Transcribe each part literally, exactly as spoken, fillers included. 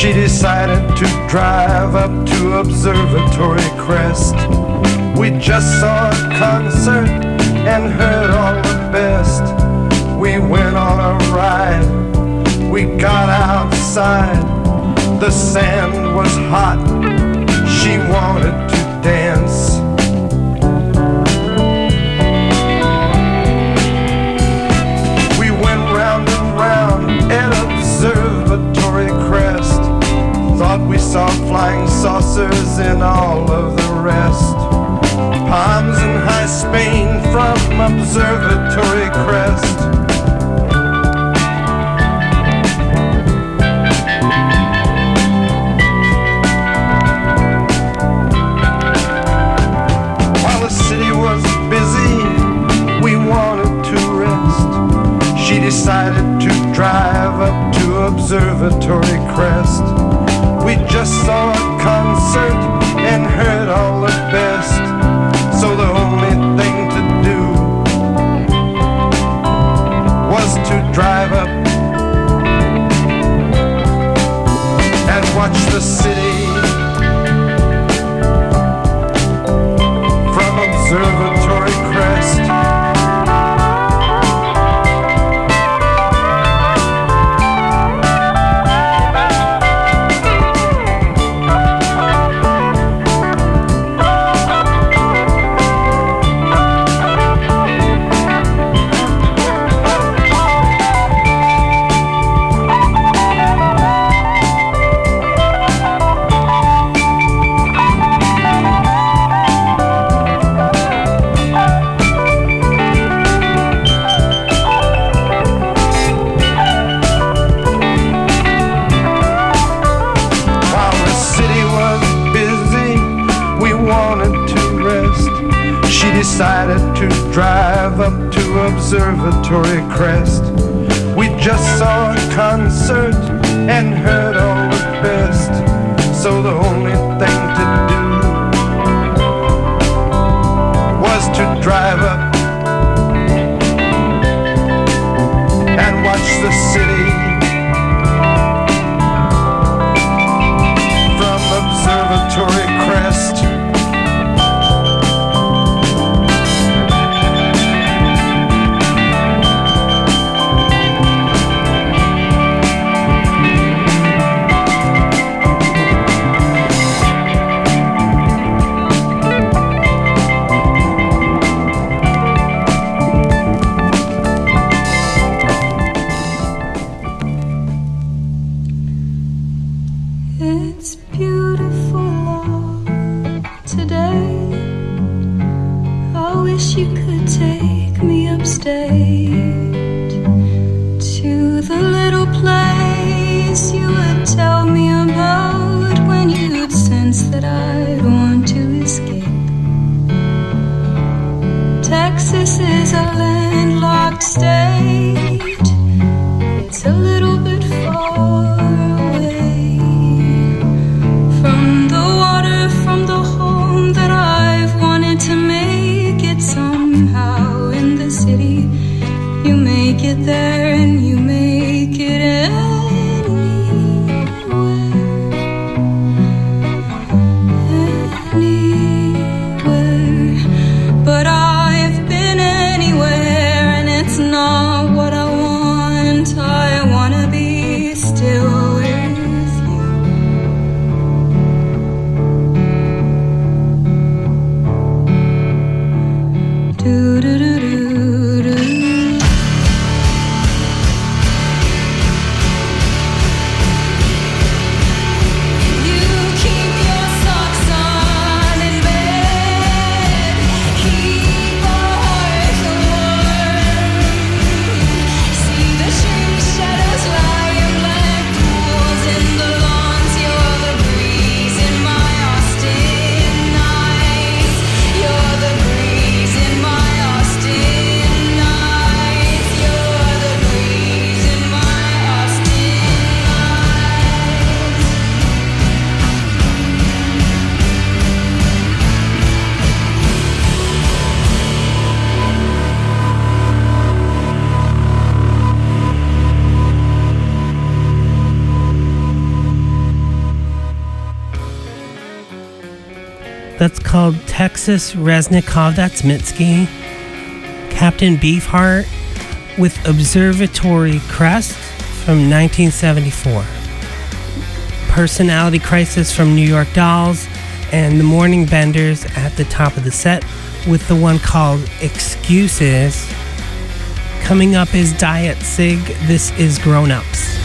She decided to drive up to Observatory Crest. We just saw a concert and heard all the best. We went on a ride, we got outside. The sand was hot, she wanted to dance. We went round and round at Observatory Crest. Thought we saw flying saucers in all of the rest. Palms in high Spain from Observatory Crest. While the city was busy, we wanted to rest. She decided to drive up to Observatory Crest. We just saw a concert and heard all the best. So the only thing to do was to drive up and watch the city from Observatory Crest. Decided to drive up to Observatory Crest. We just saw a concert and heard all the best. So the only thing to do was to drive up and watch the city from Observatory Crest. You're the breeze in my Austin. That's called Texas Reznikov. That's Mitski. Captain Beefheart with Observatory Crest from nineteen seventy-four. Personality Crisis from New York Dolls, and the Morning Benders at the top of the set with the one called Excuses. Coming up is Diet Sig. This is Grown Ups.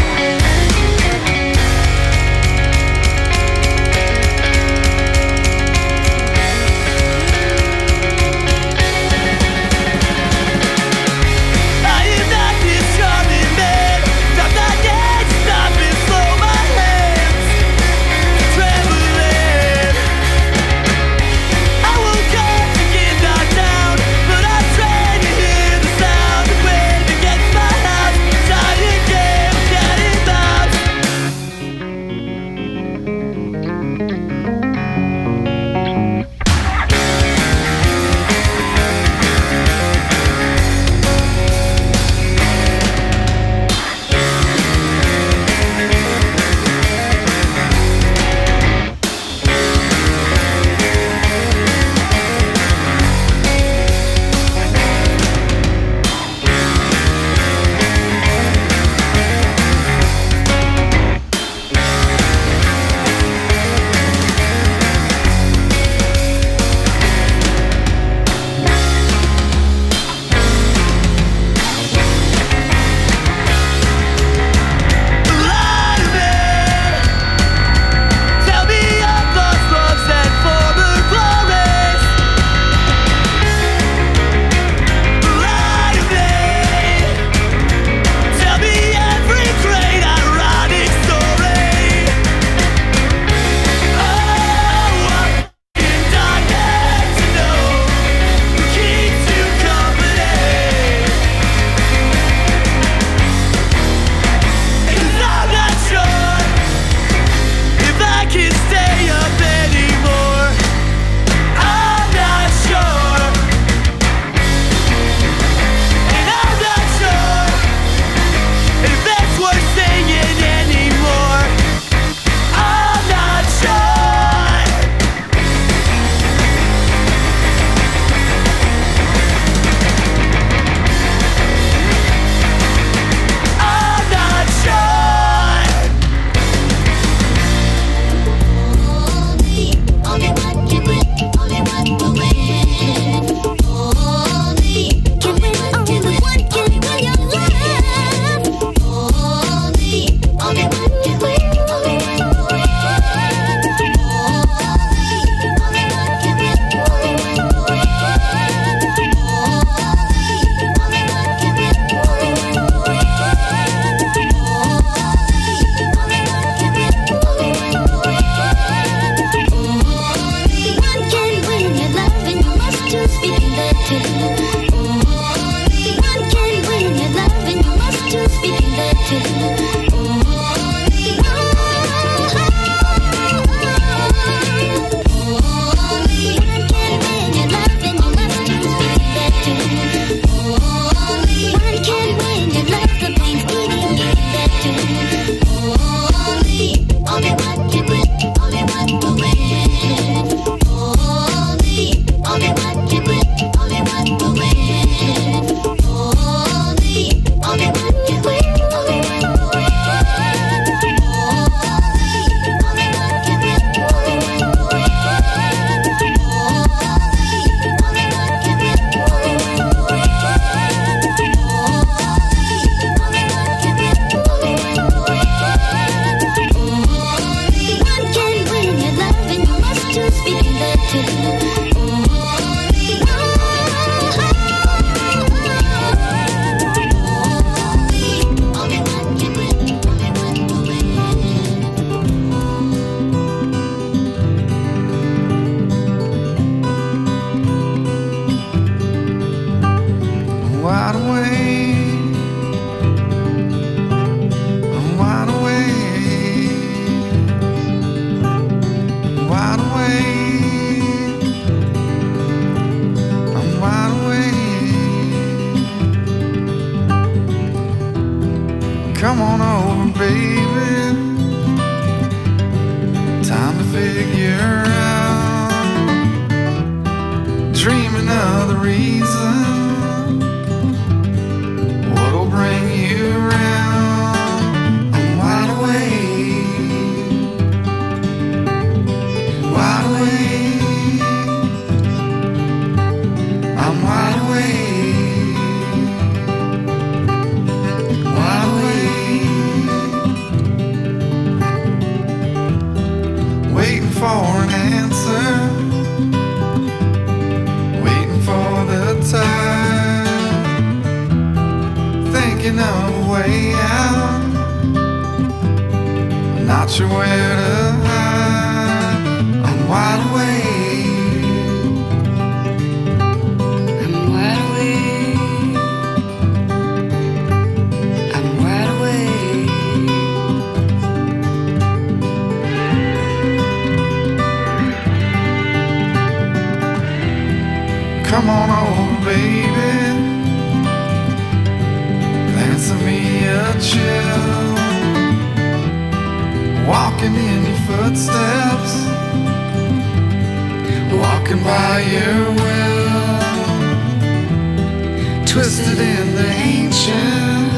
Come on over, baby. Time to figure out reason. What'll bring you around? I'm wide awake, wide awake. I'm wide awake, wide awake. Waiting for an answer, waiting for the time, thinking of a way out, not sure where to hide. I'm wide awake, I'm wide awake, I'm wide awake. Come on over, baby, answer me a chill. Walking in your footsteps, walking by your will, twisted in the ancient,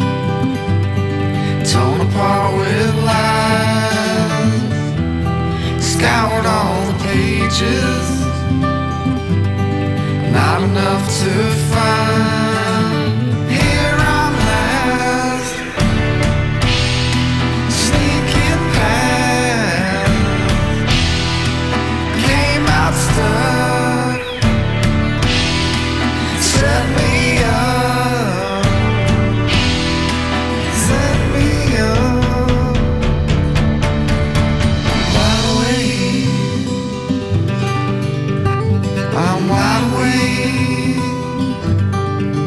torn apart with lies, scoured all the pages, not enough to find. Here I'm last, sneaking past, came out stuck, set me up, set me up. Wide awake, I'm wide awake.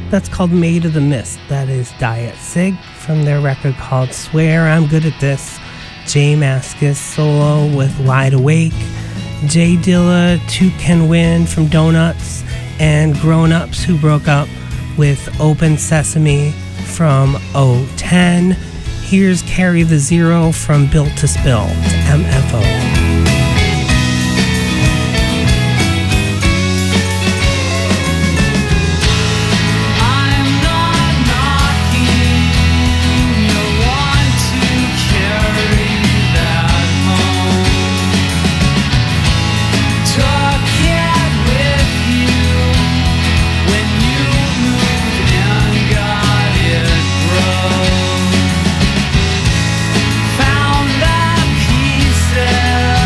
That's called Made of the Mist. That is Diet Sig from their record called Swear I'm Good at This. Jay Mascis solo with Wide Awake. Jay Dilla, Two Can Win from Donuts. And Grown Ups, who broke up with Open Sesame from oh ten. Here's Carry the Zero from Built to Spill. It's M F O. Found the pieces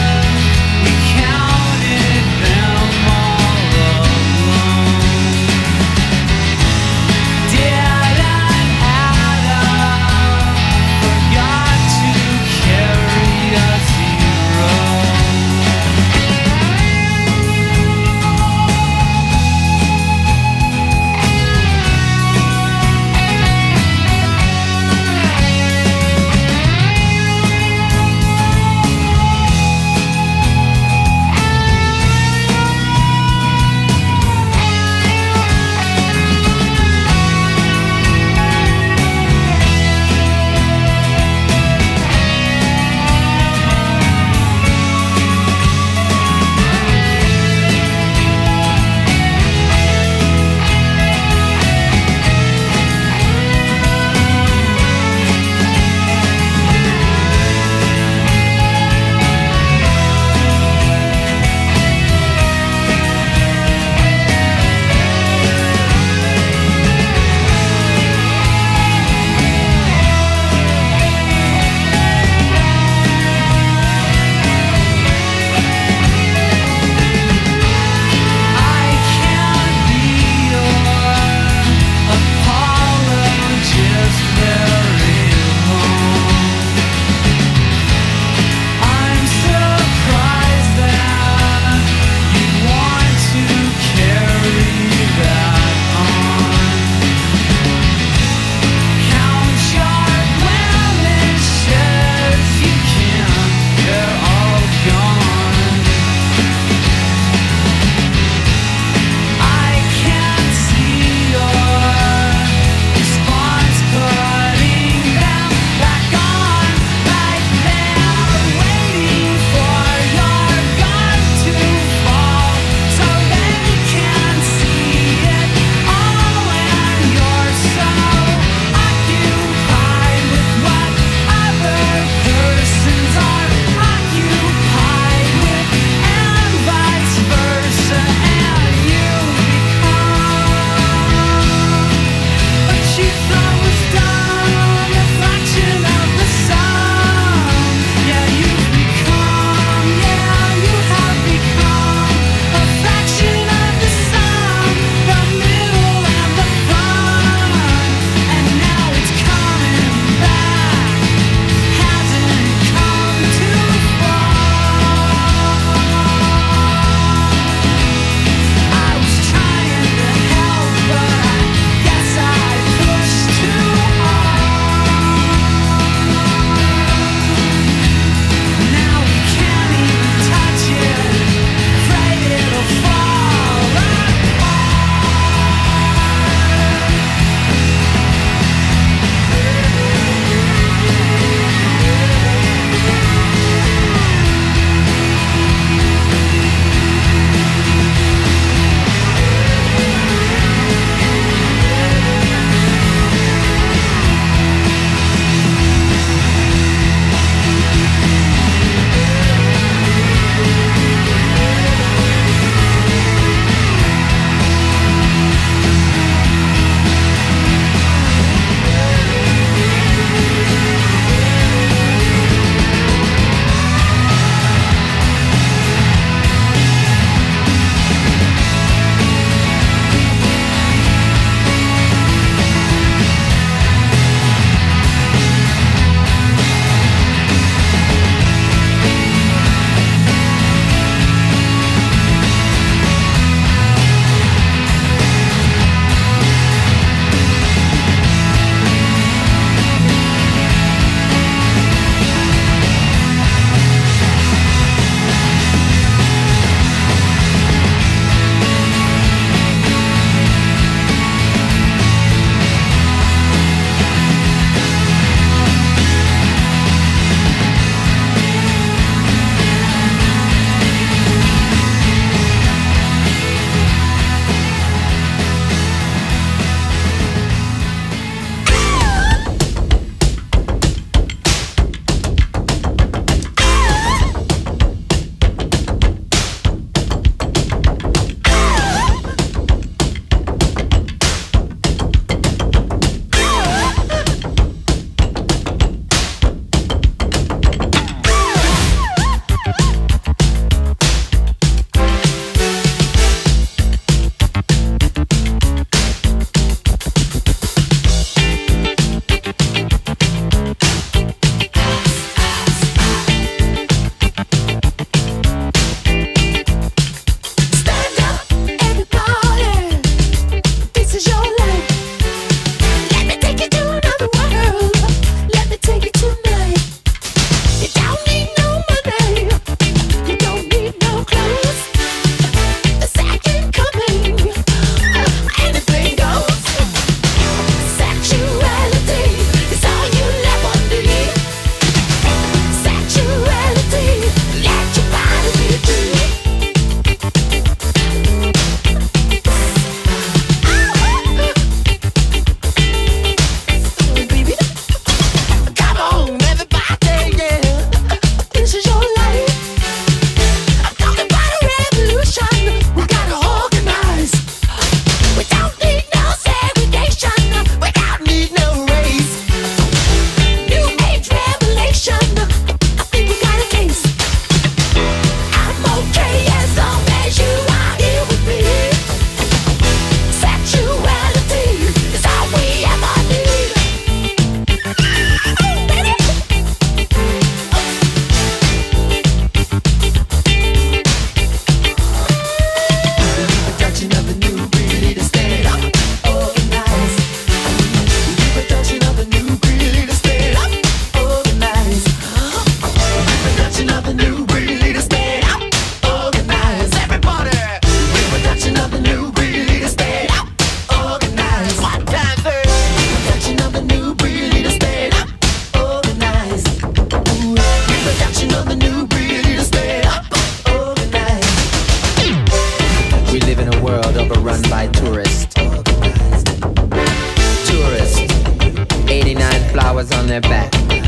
their back.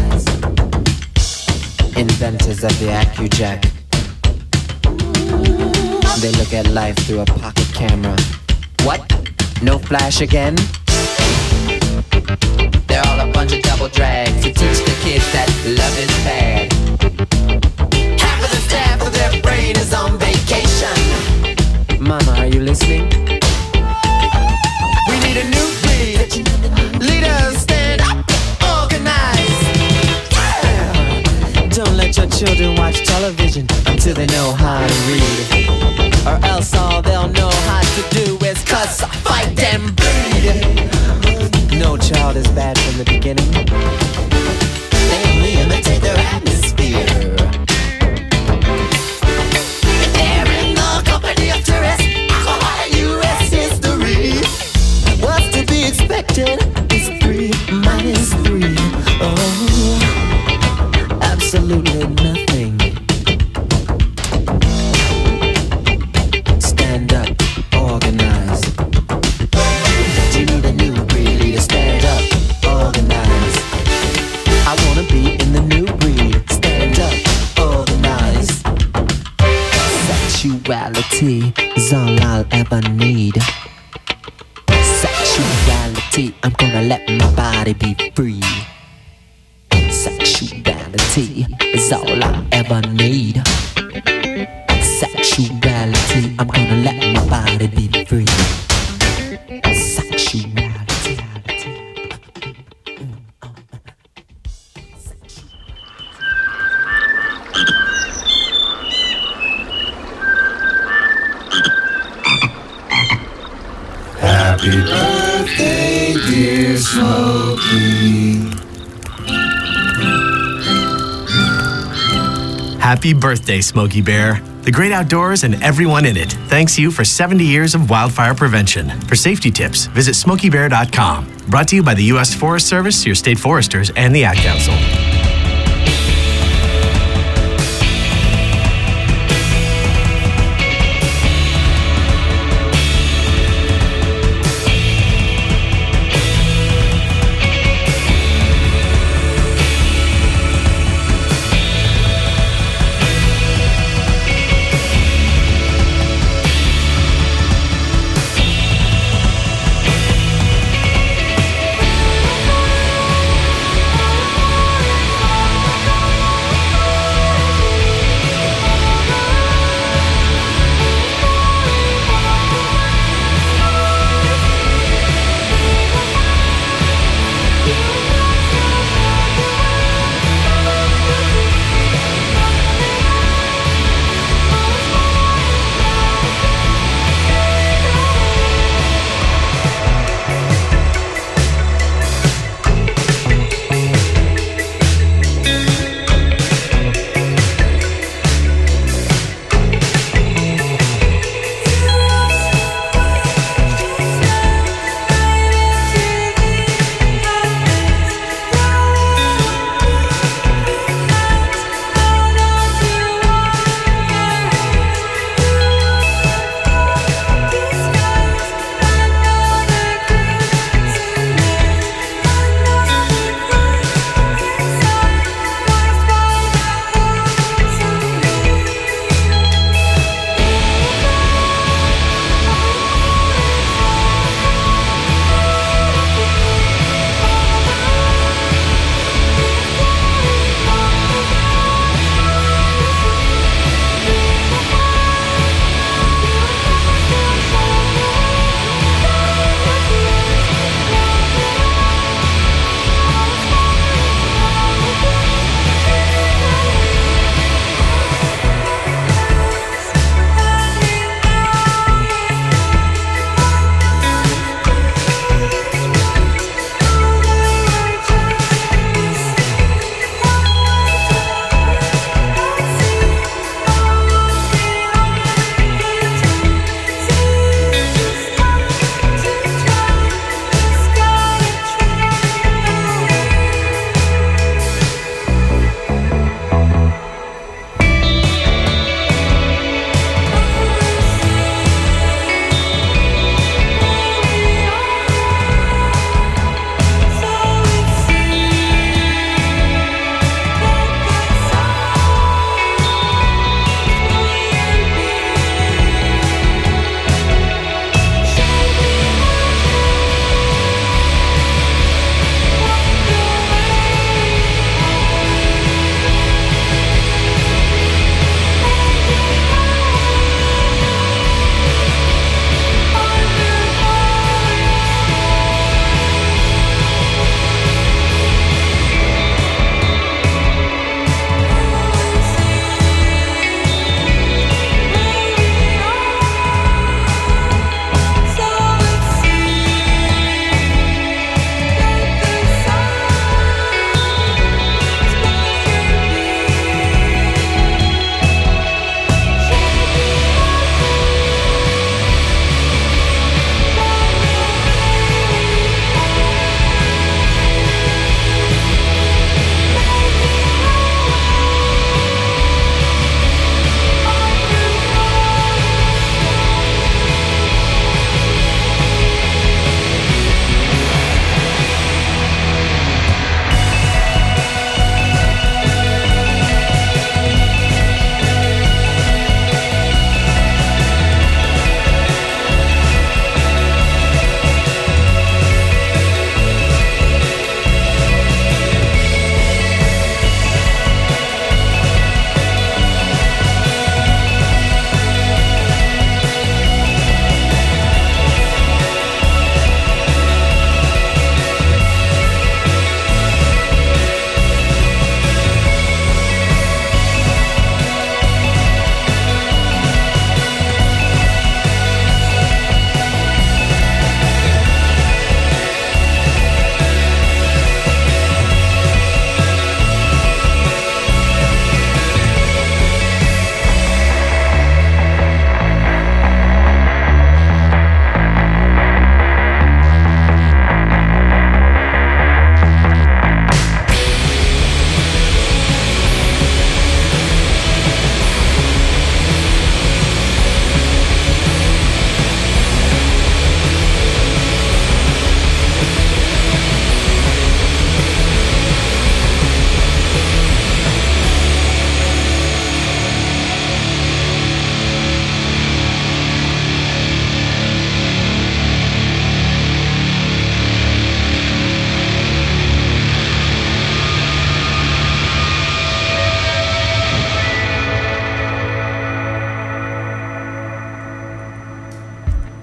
Inventors of the AccuJack. They look at life through a pocket camera. What? No flash again? They're all a bunch of double drags to teach the kids that love is bad. Half of the staff of their brain is on vacation. Mama, are you listening? We need a new breed. Leaders, stand up, organize. Don't let your children watch television until they know how to read. Or else all they'll know how to do is cuss, fight, and bleed. No child is bad from the beginning. They only imitate their atmosphere. If they're in the company of tourists, alcohol and U S history. What's to be expected is three minus three. Oh, absolutely nothing. Stand up, organize. You need a new breed leader. Stand up, organize. I wanna be in the new breed. Stand up, organize. Sexuality is all I'll ever need. Sexuality, I'm gonna let my body be free. Sexuality is all I ever need. Sexuality, I'm gonna let my body be free. Sexuality. Happy birthday, dear Smokey. Happy birthday, Smokey Bear. The great outdoors and everyone in it thanks you for seventy years of wildfire prevention. For safety tips, visit smokey bear dot com. Brought to you by the U S Forest Service, your state foresters, and the Ad Council.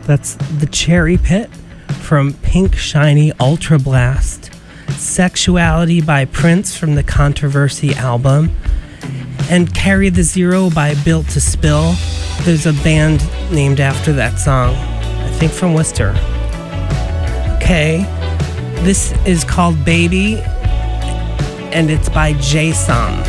That's The Cherry Pit from Pink Shiny Ultra Blast. Sexuality by Prince from the Controversy album. And Carry the Zero by Built to Spill. There's a band named after that song, I think from Worcester. Okay, this is called Baby, and it's by Jason.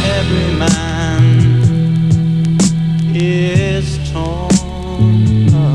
Every man is torn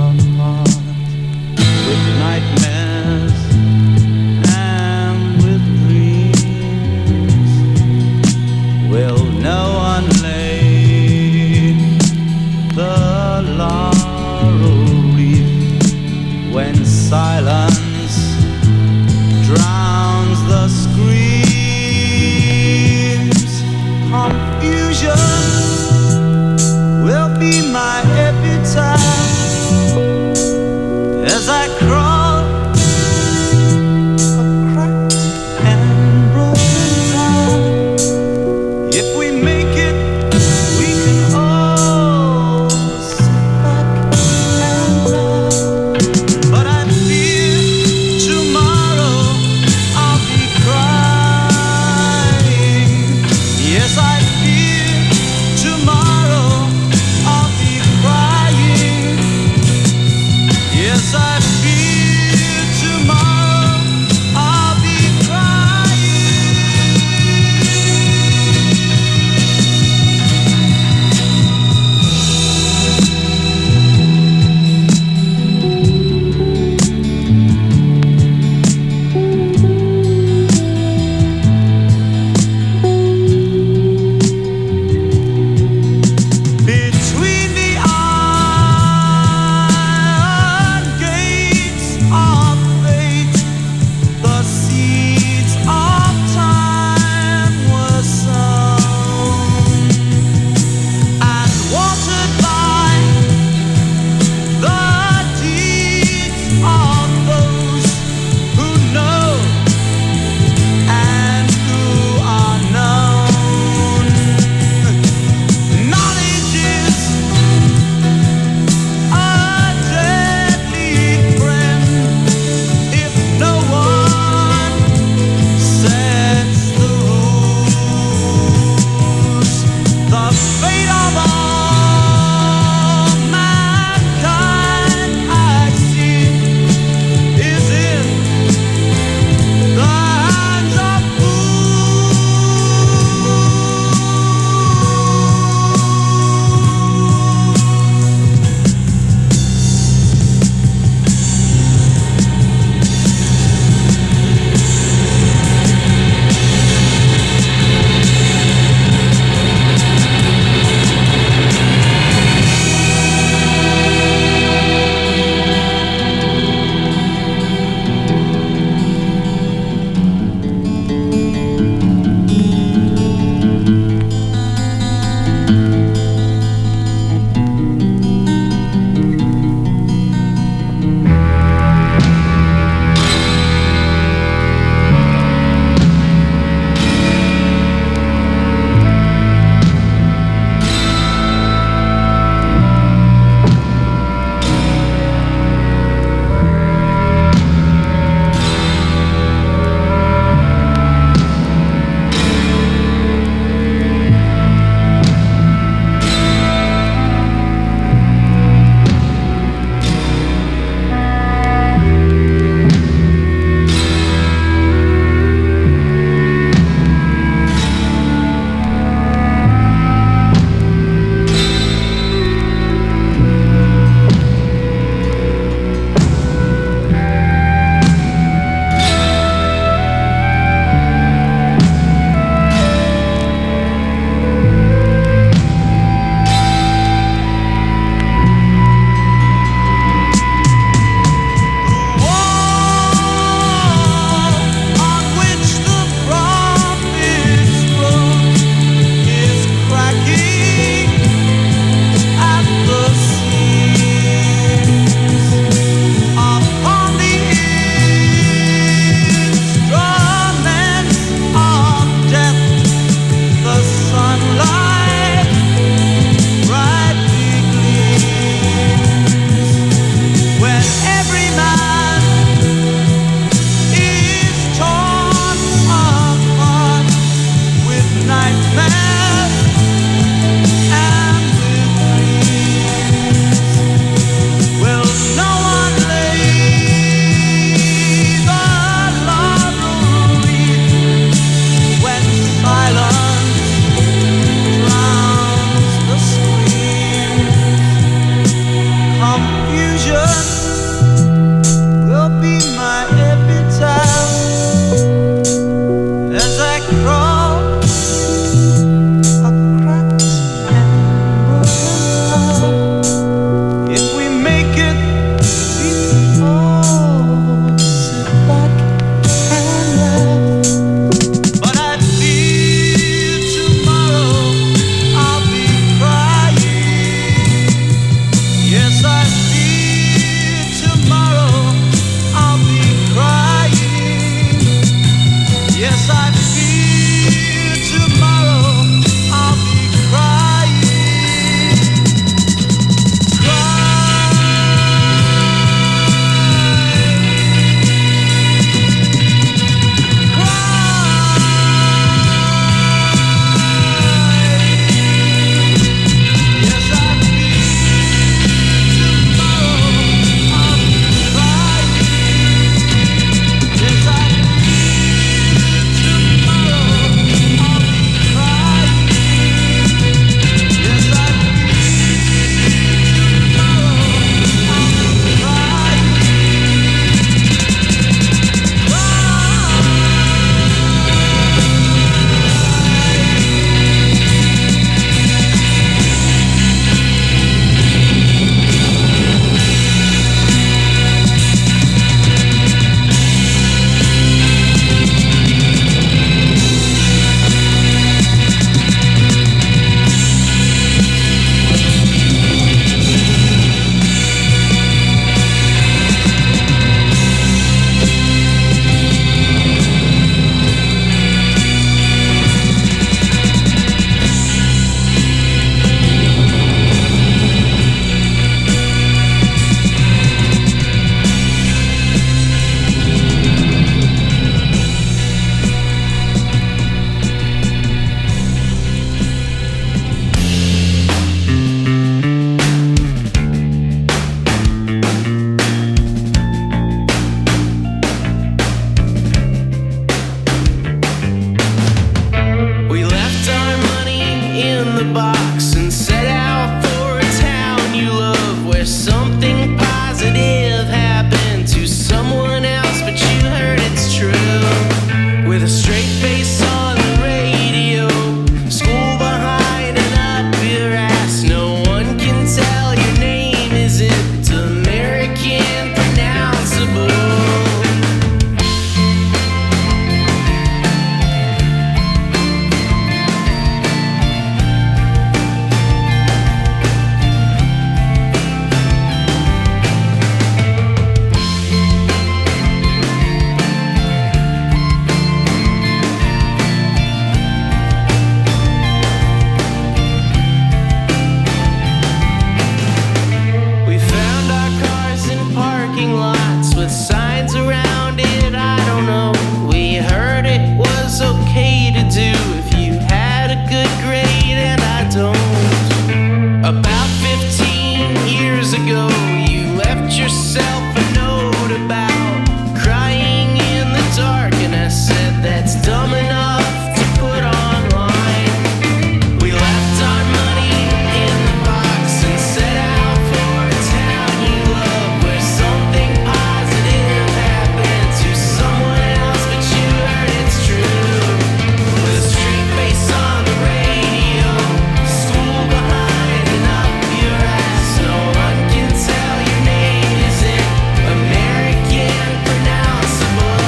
ago, you left yourself a note about crying in the dark, and I said that's dumb enough to put online. We left our money in the box and set out for a town you love, where something positive happened to someone else, but you heard it's true. With a straight face on the radio, school behind and up your ass, no one can tell your name isn't American pronounceable.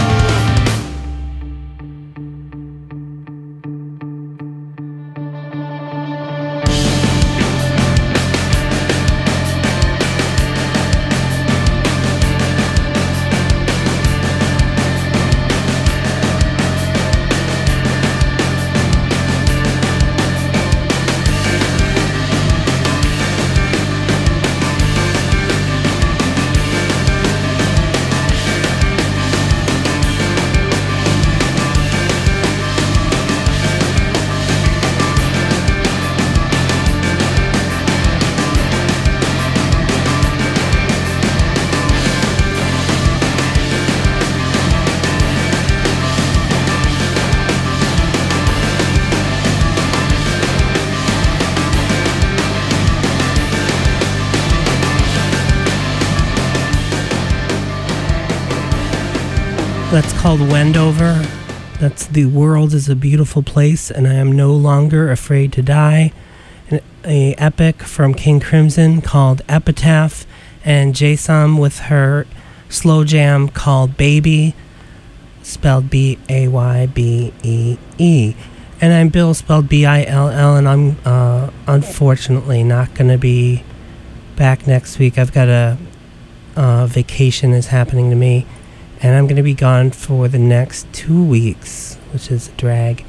That's called Wendover. That's The World is a Beautiful Place and I Am No Longer Afraid to Die. An a epic from King Crimson called Epitaph, and Jason with her slow jam called Baby, spelled B A Y B E E. And I'm Bill, spelled B I L L, and I'm uh, unfortunately not going to be back next week. I've got a uh, vacation is happening to me, and I'm going to be gone for the next two weeks, which is a drag.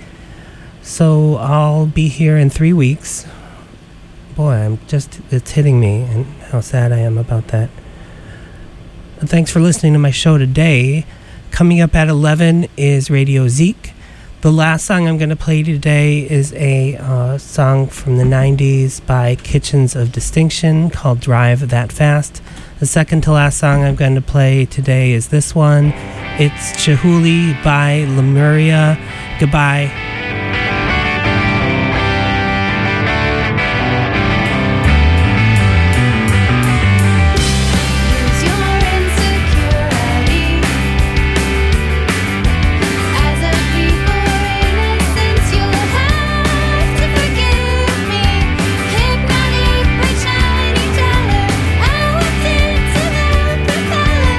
So I'll be here in three weeks. Boy, I'm just, it's hitting me, and how sad I am about that. And thanks for listening to my show today. Coming up at eleven is Radio Zeke. The last song I'm going to play today is a uh, song from the nineties by Kitchens of Distinction called Drive That Fast. The second to last song I'm going to play today is this one. It's Chihuly by Lemuria. Goodbye.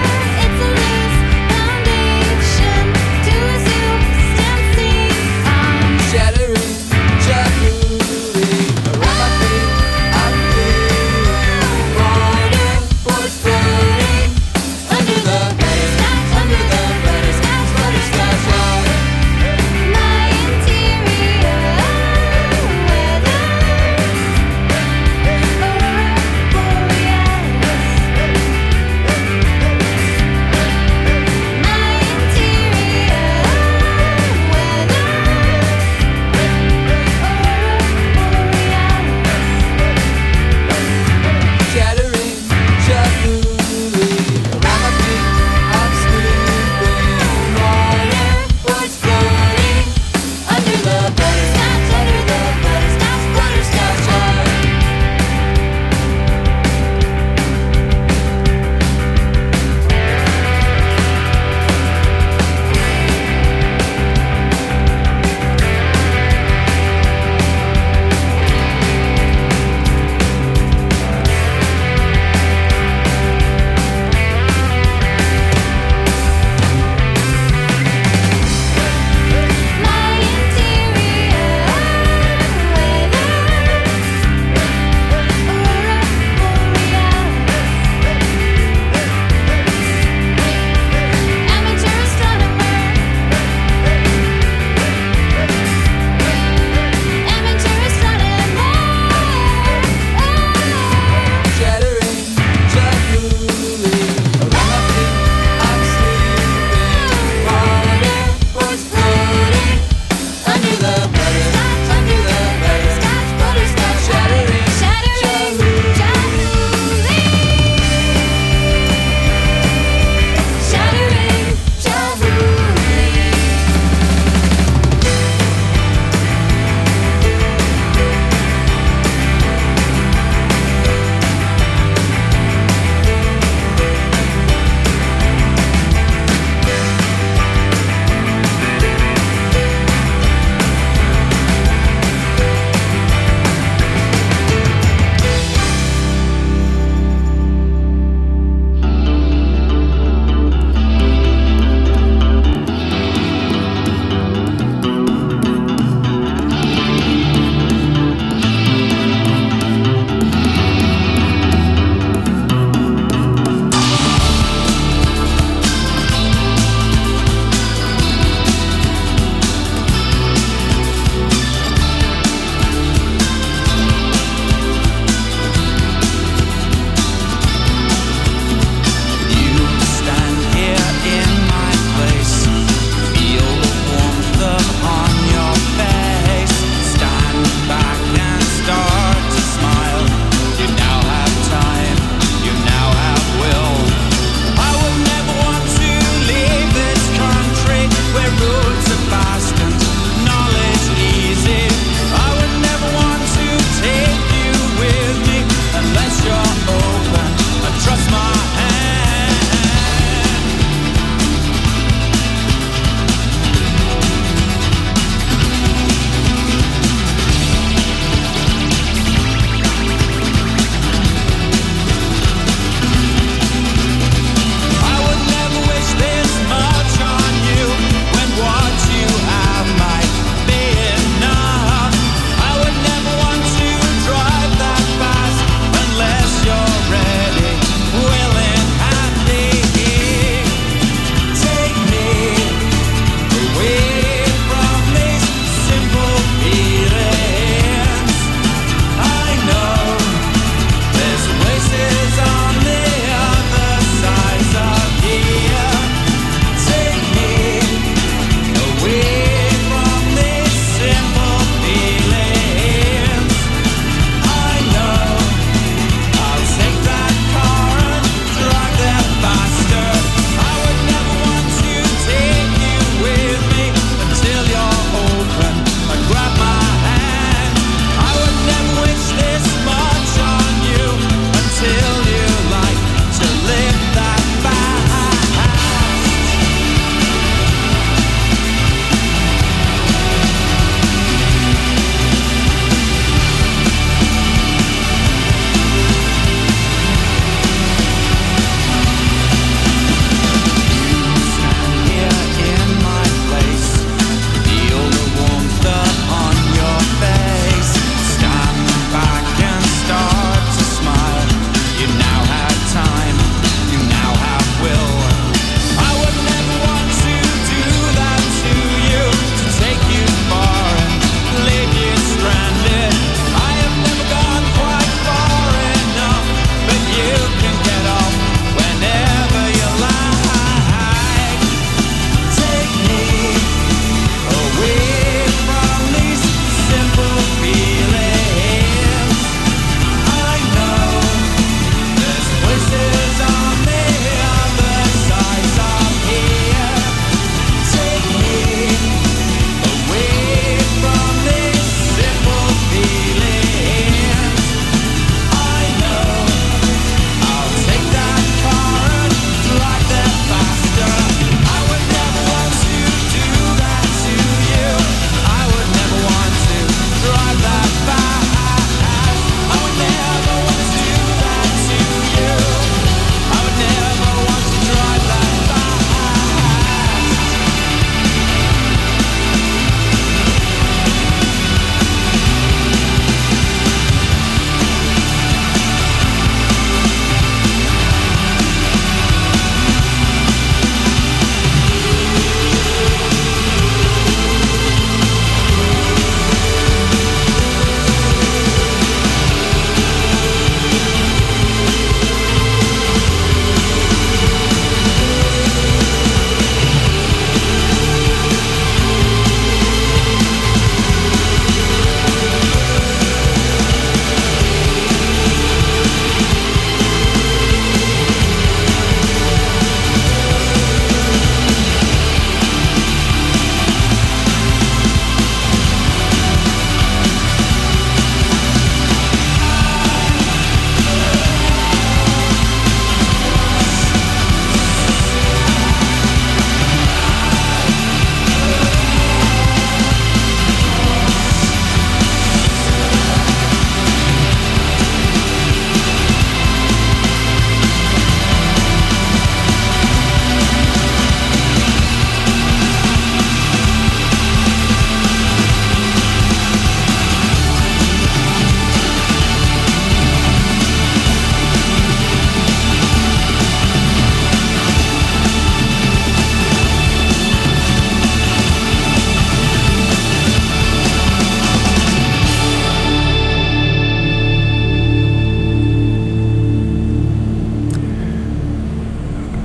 Foundation to substance.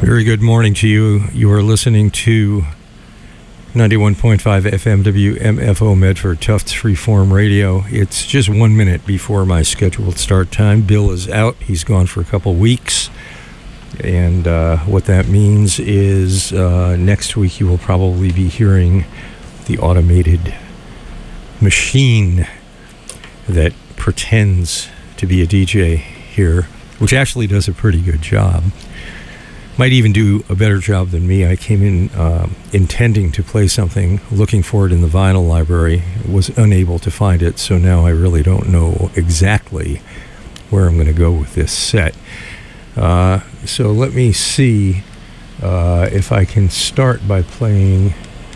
Very good morning to you. You are listening to ninety-one point five F M W M F O Medford, Tufts Freeform Radio. It's just one minute before my scheduled start time. Bill is out. He's gone for a couple weeks. And uh, what that means is uh, next week you will probably be hearing the automated machine that pretends to be a D J here, which actually does a pretty good job. Might even do a better job than me. I came in uh, intending to play something, looking for it in the vinyl library, was unable to find it, so now I really don't know exactly where I'm going to go with this set. Uh, so let me see uh, if I can start by playing,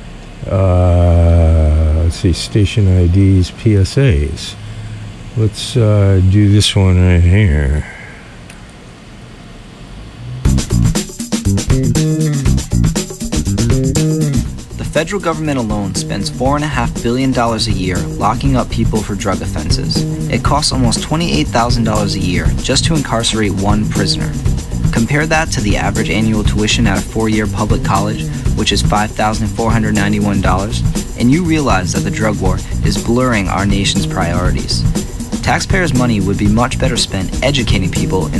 uh, let's see, station I Ds, P S As. Let's uh, do this one right here. The federal government alone spends four point five billion dollars a year locking up people for drug offenses. It costs almost twenty-eight thousand dollars a year just to incarcerate one prisoner. Compare that to the average annual tuition at a four-year public college, which is five thousand four hundred ninety-one dollars, and you realize that the drug war is blurring our nation's priorities. Taxpayers' money would be much better spent educating people in